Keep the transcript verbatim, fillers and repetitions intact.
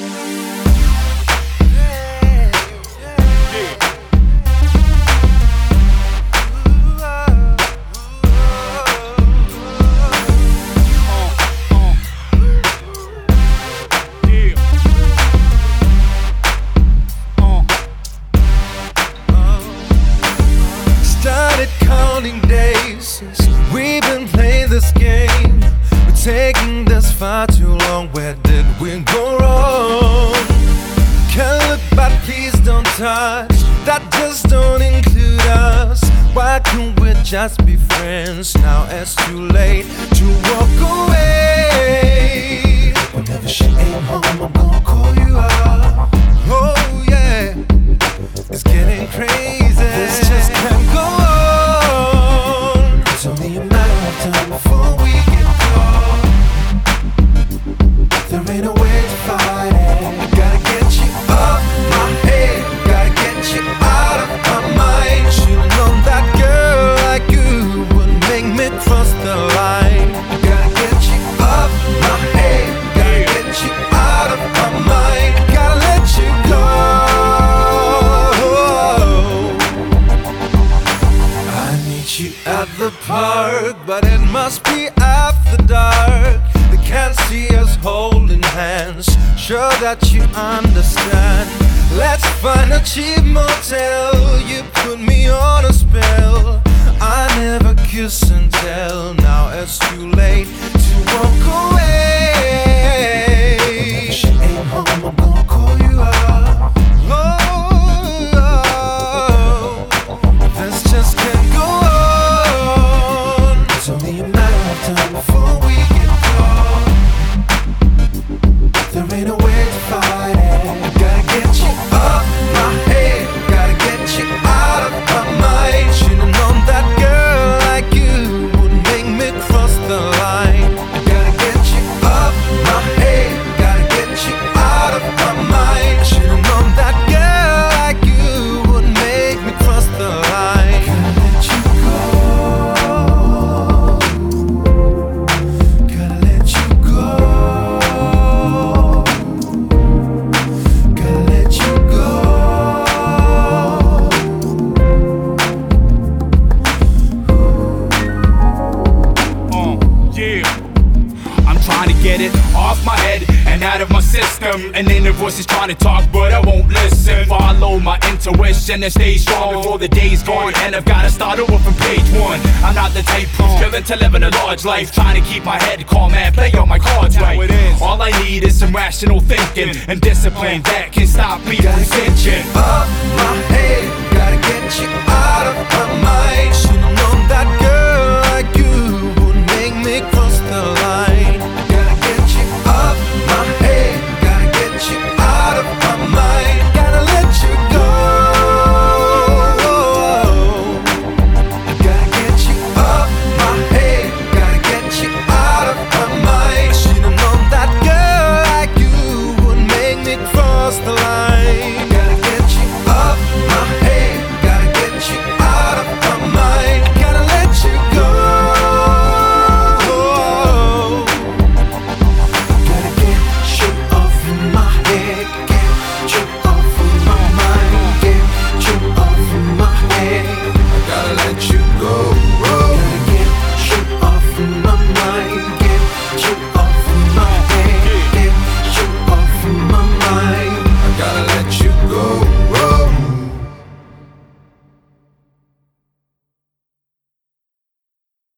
We've been playing this game, we're taking this far too long. Where did we go wrong? Can't look back, please don't touch. That just don't include us. Why can't we just be friends? Now it's too late to walk away. Whenever she ain't home, I'm gonna call you up. Oh yeah, it's getting crazy. This just can't go on. It's only a matter of time before we get caught. There ain't no way to fight it. Gotta get you off my head, gotta get you out of my mind. Should've known that girl like you would make me cross the line. Gotta get you off my head, gotta get you out of my mind. Gotta let you go. I need you at the park, but it must be after dark. They can't see us holding hands. Sure that you understand. Let's find a cheap motel. You put me on a spell. I never kiss and tell. Now it's too late to walk away. If she ain't home, I'm gonna call you up. Oh, oh, this just can't go on. It's only a matter of time before we get caught. There ain't no way to fight it. Gotta get you off my head, gotta get you out of my mind. Should've known that girl like you would make me cross the line. Gotta get you off my head, gotta get you out of my mind. Should've known that girl like you would make me cross the line. Gotta let you go. Gotta let you go. Gotta let you go. Uh, yeah. I'm trying to get it off my head and out of my system. And then the voice is trying to talk, but I won't listen. Follow my intuition and stay strong before the day's gone. And I've gotta start over from page one. I'm not the type who's willing to live in a large life, trying to keep my head calm and play all my cards right. All I need is some rational thinking and discipline that can stop me from Gotta get you thinking. off my head, gotta get you out of my